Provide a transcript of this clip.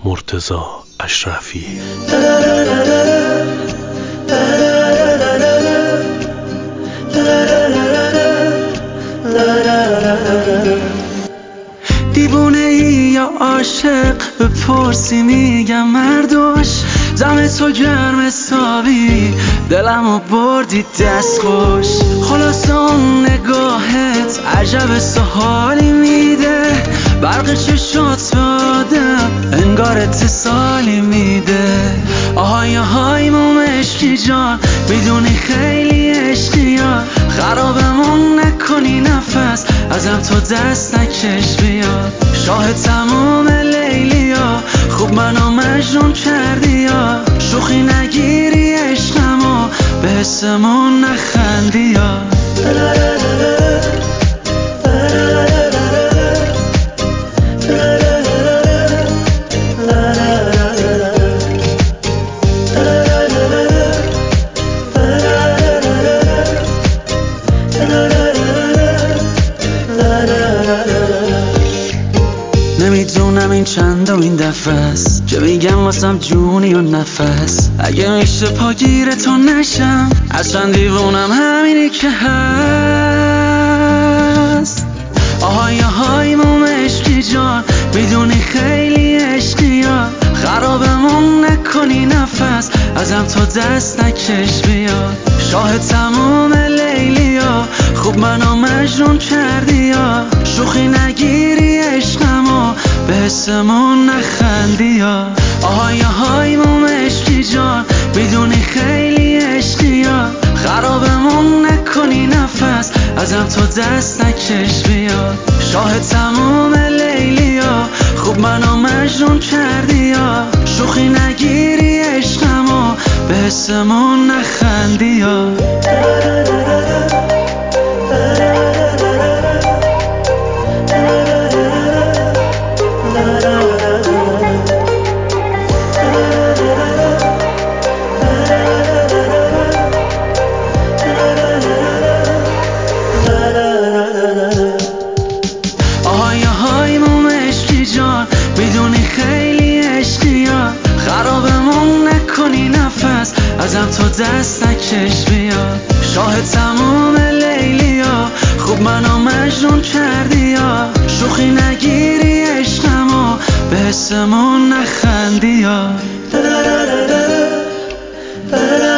مرتضی اشرفی. دیوونه ای یا عاشق بپرسی میگم مردوش، دم تو گرم حسابی دلمو بردی دست خوش. خلاص اون نگاهت عجب سحالی میده، برق چشات به آدم انگار اتصالی میده. آهای آهای مومشکی جان، میدونی خیلی عشقی یا خرابمون نکنی نفس، ازم تو دست نکش بیا. شاه تموم لیلیا، خوب منو مجنون کردی یا شوخی نگیری عشقمو به حسمون نخندی یا. نمیدونم این چند و این دفعه است که میگم واسم جونی و نفس. اگه میشه پاگیر تو نشم، از چند دیوونم همینی که هست. آهای آهای مومشکی جان، میدونی خیلی عشقی یا خرابمون نکنی نفس، ازم تو دست نکش بیا. شاه تموم لیلیا، خوب منو مجنون کردی یا شوخی نگیری عشقمو به حسمون نخندی یا. آهای آهای مومشکی جان، میدونی خیلی عشقی یا خرابمون نکنی نفس، ازم تو دست نکش بیا. شاه تموم لیلیا، خوب منو مجنون کردی یا شوخی نگیری عشقمو به حسمون نخندی یا. آهای آهای مومشکی جان، میدونی خیلی عشقی یا خرابمون نکنی نفس، ازم تو دست نکش بیا. شاه تموم لیلیا، خوب منو مجنون کردی یا شوخی نگیری عشقمو به حسمون نخندی یا.